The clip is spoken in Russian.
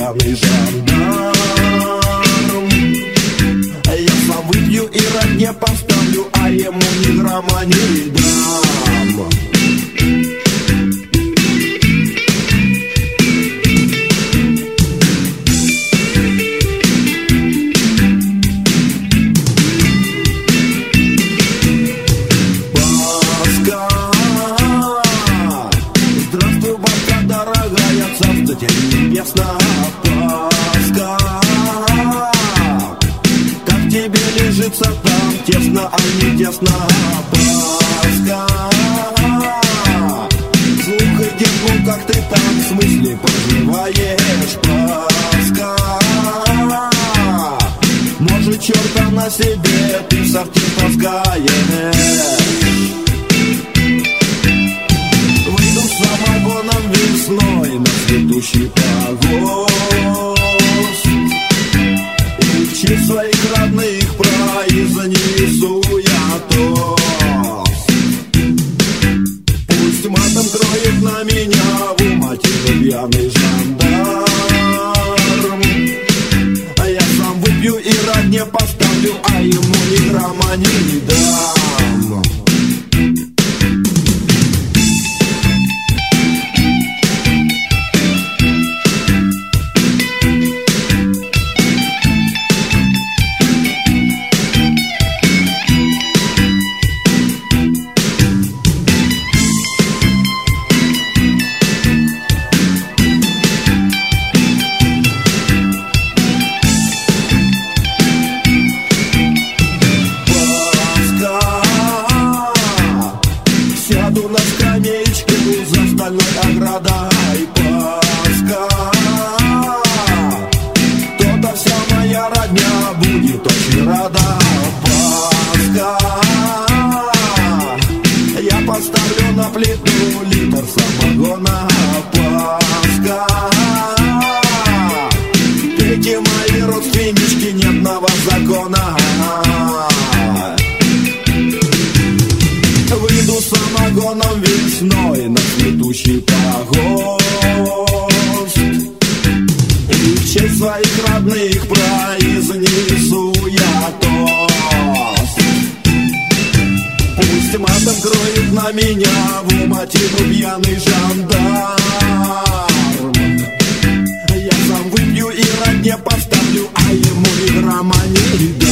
пьяный жандарм. Я сам выпью и родне поставлю, а ему ни грамма не дам. Здравствуй, бабка дорогая, царство тебе небесное, Пасха. Как тебе лежится там, тесно, а не тесно, Пасха. Слухай, девку, как ты там, в смысле поживаешь, Пасха. Может, черта на себе ты в сортир таскаешь. Самогоном весной на цветущий погост, и в честь своих родных произнесу я тост. Пусть матом кроет на меня в уматину пьяный жандарм. А я сам выпью и родне поставлю, а ему ни грамма не дам. Сяду на скамеечку за стальной оградой, Пасха. То-то вся моя родня будет очень рада, Пасха. Я поставлю на плиту литр самогона, Пасха. Пейте, мои родственнички, нет одного закона. Выйду самогоном весной на цветущий погост, и в честь своих родных произнесу я тост. Пусть матом кроет на меня в уматину пьяный жандарм. Я сам выпью и родне поставлю, а ему ни грамма не дам.